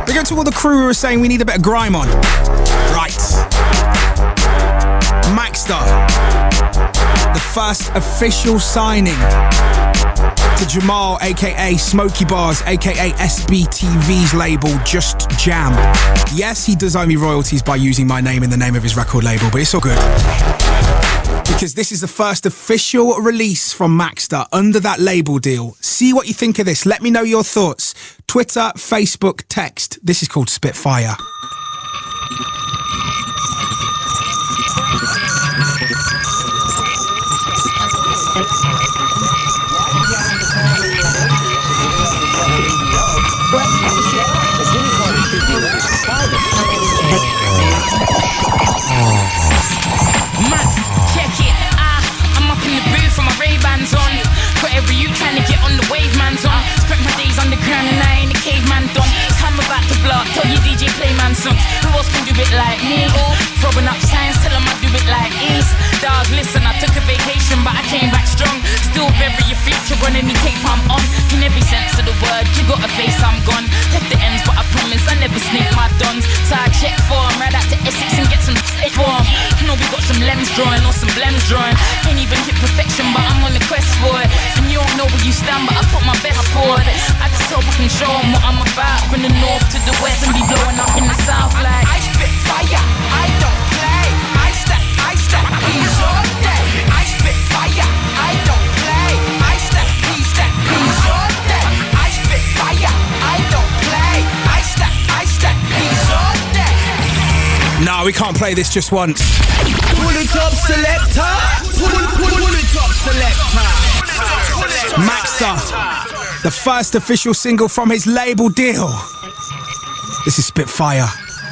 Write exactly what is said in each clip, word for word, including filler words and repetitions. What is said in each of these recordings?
Big up to all the crew who are saying we need a bit of grime on. Right. Maxstar. The first official signing to Jamal, aka Smokey Bars, aka S B T V's label, Just Jam. Yes, he does owe me royalties by using my name in the name of his record label, but it's all good. Because this is the first official release from Maxstar under that label deal. See what you think of this. Let me know your thoughts. Twitter, Facebook, text. This is called Spitfire. Max, check it. Ah, I'm up in the booth with my Ray-Bans on. Whatever you trying to get on the wave, man's on. Spent my days underground and I ain't a caveman done. Time about to block, tell you D J play man songs. Who else can do it like me? Throwing up signs, tell them I do it like East. Dog, listen, I took a vacation, but I came back strong. Still bury your future on any tape I'm on. In every sense of the word, you got a face, I'm gone. Left the ends, but I promise I never sneak my dons. So I check for 'em, right out to Essex and get some stick for 'em. You know we got some lems drawing or some blems drawing. Ain't even hit perfection, but I'm on the quest for it. And you don't know where you stand, but I put my best forward. I just hope I can show 'em what I'm about. From the north to the west and be blowing up in the south like I spit fire, I don't play. I step, I step, he's all day. I spit fire, I don't play. I step, he step, he's all day. I spit fire, I don't play. I step, I step, he's all day. No, we can't play this just once. Pull it up, selector. Pull, pull, pull it up, selector. Maxstar, the first official single from his label deal. This is Spitfire.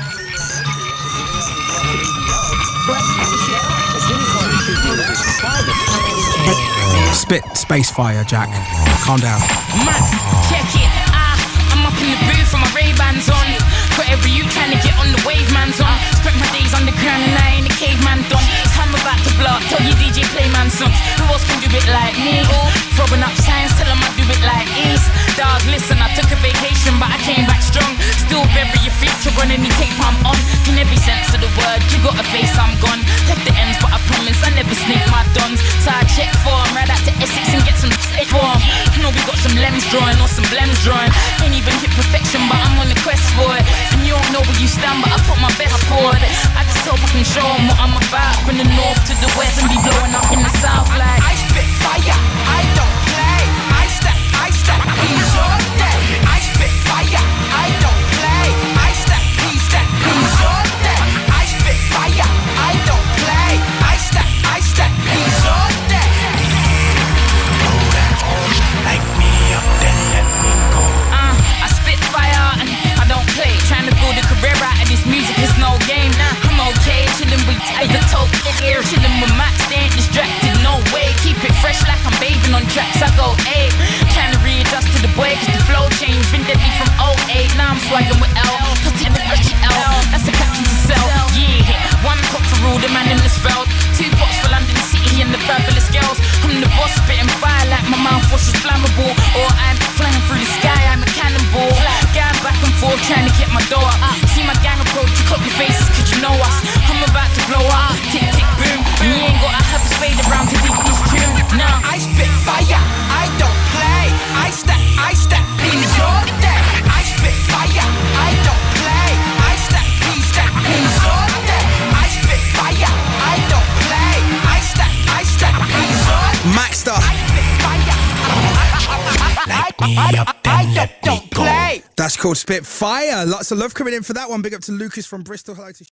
Spit space fire, Jack. Calm down. Max, check it. Ah, I'm up in the booth with my Ray-Bans on. Whatever you trying to get on the wave, man's on. Spent my days underground and I ain't a caveman done. Time about to block, tell you D J play man songs. Who else can do it like me? Throwing up signs, tell them I do it like East. Dog, listen, I took a vacation, but I came back strong. Still bury your future on any tape I'm on. In every sense of the word, you got a face, I'm gone. Left the ends, but I promise I never sneak my dons. So I check for 'em, right out to Essex and get some stick for 'em. You know we got some lems drawing or some blems drawing. Ain't even hit perfection, but I'm on the quest for it. And you don't know where you stand, but I put my best forward. I just hope I can show 'em what I'm about. From the north to the west and be blowing up in the south like I spit fire, I don't play. I step, I step, he's all day. I spit fire, I don't play. I step, he step, he's all day. I spit fire, I don't play. I step, I step, he's all day. Like me up, then let me go. Uh, I spit fire and I don't play. Trying to build a career out of this music is no game. Nah, I'm okay, chillin' with Tiger Toe here, chillin' with Max, they ain't distracted, no way. Keep it fresh like I'm bathing on tracks. I go, ayy, trying to readjust to the boy, cause the flow changed. Been deadly from oh eight, now I'm swaggin' with L. Cause it's the L, that's a caption to sell. Yeah, one pop for all the man in this felt. Two pots for London City and the fabulous girls. I'm the boss, spitting fire like my mouthwash is flammable. Or I'm flying through the sky, I'm a cannonball. Going back and forth, trying to get my dough up. See my gang approach, you copy faces, cause you know us. I'm about to blow up, tick tick boom. And you ain't gotta have a spade around to beat this tune. Nah, I spit fire, I don't play. I step, I step, he's all day. I spit fire, I don't play. I step, he step, he's all day. I spit fire, I don't play. I step, I step, he's all day. Maxstar. I spit fire. Like me up, then let me go. That's called Spitfire. Lots of love coming in for that one. Big up to Lucas from Bristol. Hello to